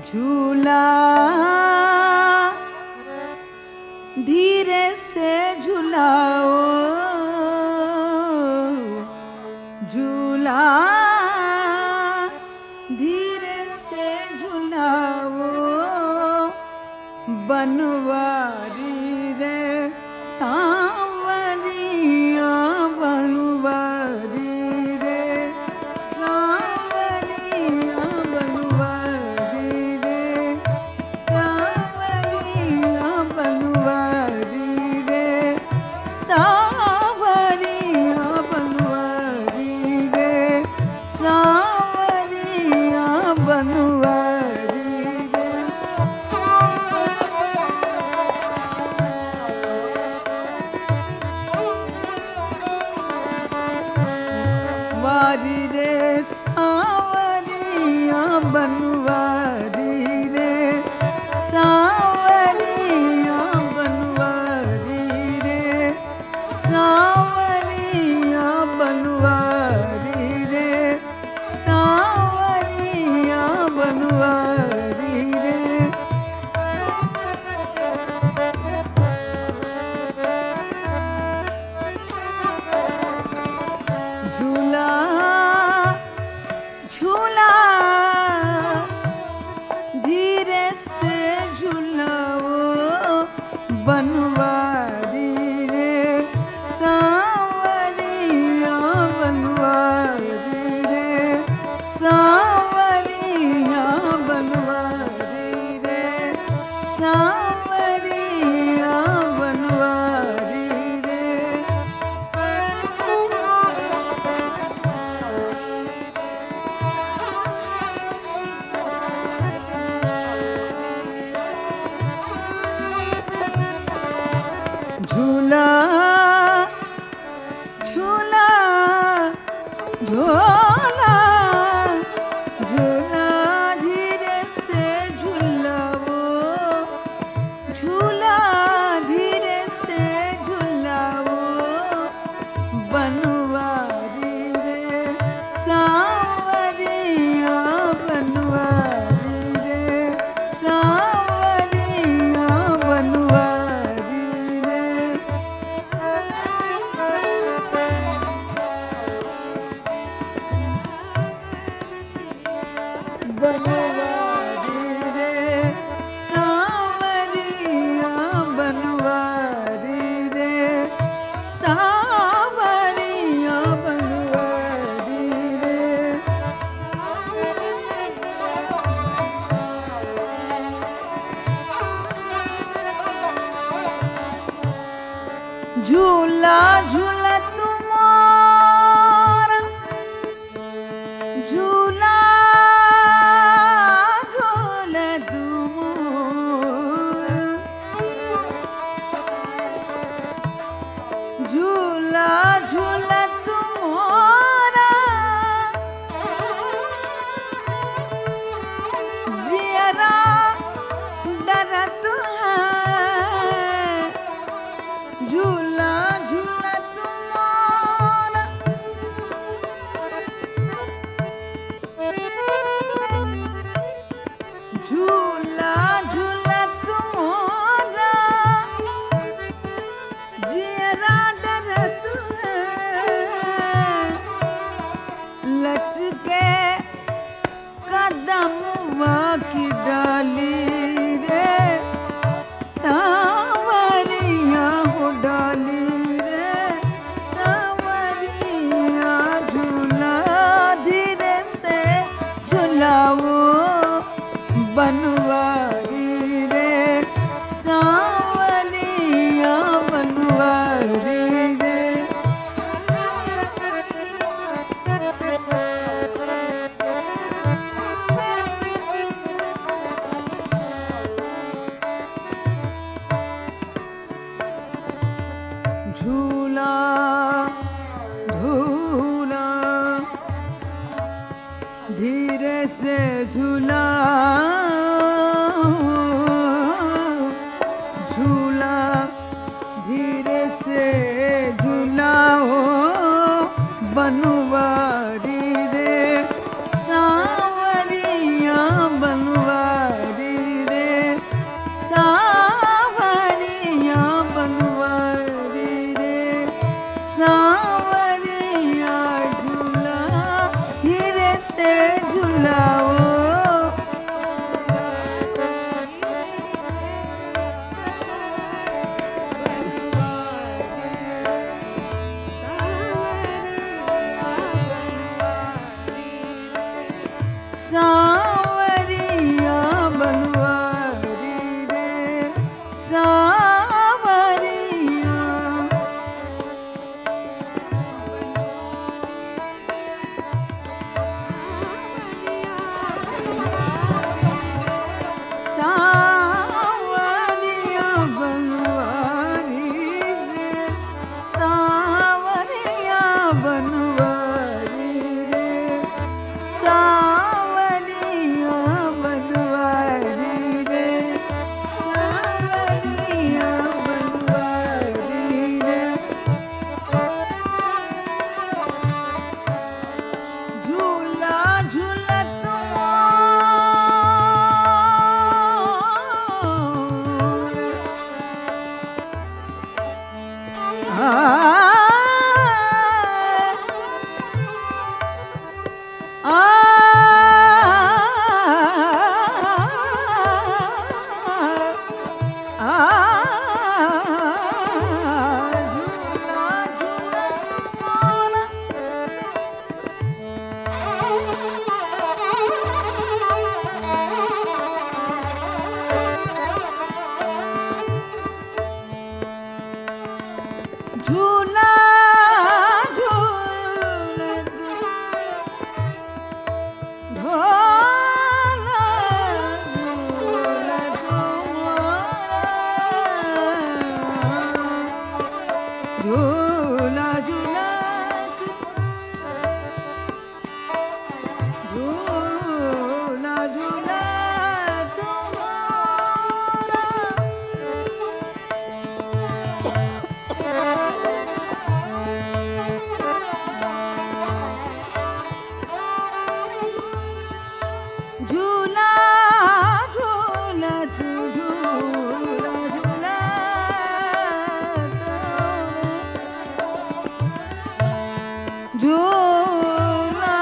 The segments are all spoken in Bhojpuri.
झूला धीरे से झुलाओ, झूला धीरे से झुलाओ, बनवारी रे सांवरिया बनवारी रे सांवरिया बनवारी रे सांवरिया बनवारी रे सांवरिया बनवारी रे सांवरिया बनवारी रे। वारी रे सांवरिया बनवारी रे सांवरिया बनवारी रे सांवरिया बनवारी रे सांवरिया बनवारी रे। झूला झूला धीरे से झुलाओ, बनवारी रे सांवरिया बनवारी रे सांवरिया बनवारी रे सांवरिया बनवारी रे। झूला झूला झूला झूला धीरे से झुलाओ, झूला धीरे से झुलाओ, बनवारी रे सांवरिया बनवारी रे सांवरिया बनवारी रे। बनवारी रे सांवरिया बनवारी रे सांवरिया बनवारी रे। झूला झूला तुम्हारा झूला झूला तुम्हारा झूला झूला तुम्हारा जियरा डरत है, झूला झूला तुम्हारा झूला झूला तुम्हारा जियरा डरत है, लचके कदम की डाली रे सांवरिया हो डाली रे सांवरिया। झूला धीरे से झुलाओ, बनवारी रे सांवरिया बनवारी रे। झूला झूला धीरे से झूलाओ, झूला धीरे से झूलाओ, बनवारी रे सांवरिया बनवारी झुलाओ सावरिया बनवारी रे सावरिया सावरिया बनवारी रे सावरिया बनवारी रे सावरिया बनवारी रे सावरिया बनवारी रे झूला झूलत झूला झूलत ढोला झूलत झूला झूलत झूला झूलत झूला झूलत झूला झूलत झूला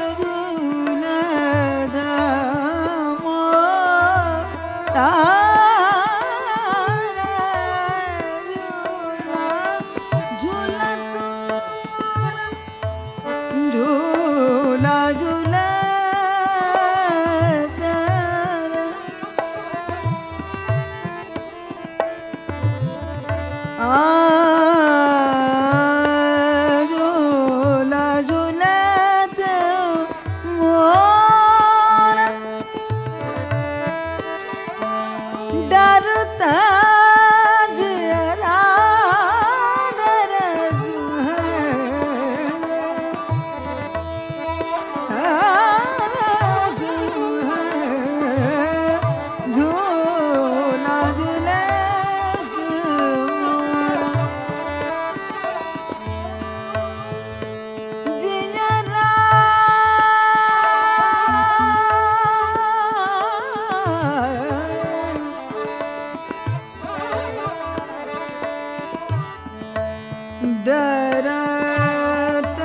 झूलत मोरा झूला झूलत झूला झूलत मोर डरता जरा डरत झूला झूलत जियरा डरत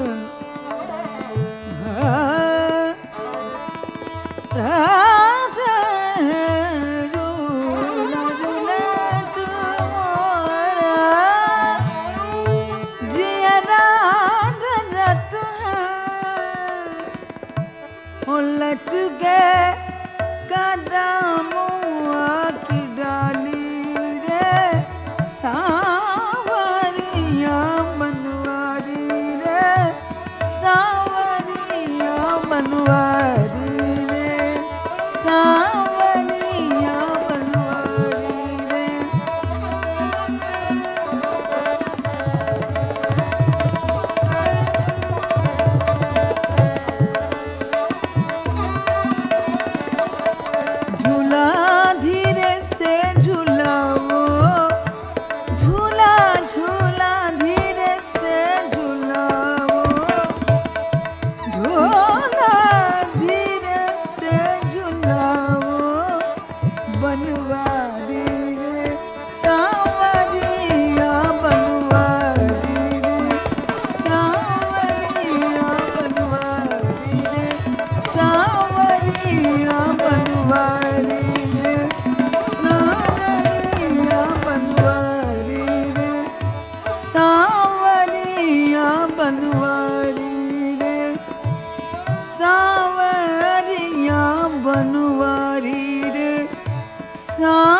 झूला झूलत मोरा जियरा डरत उलट गए कदमुआ की डाली रे सावरिया बनवारी रे सावरिया बनवारी रे सावरिया बनवारी रे झूला धीरे से झूलाओ बनवारी रे सा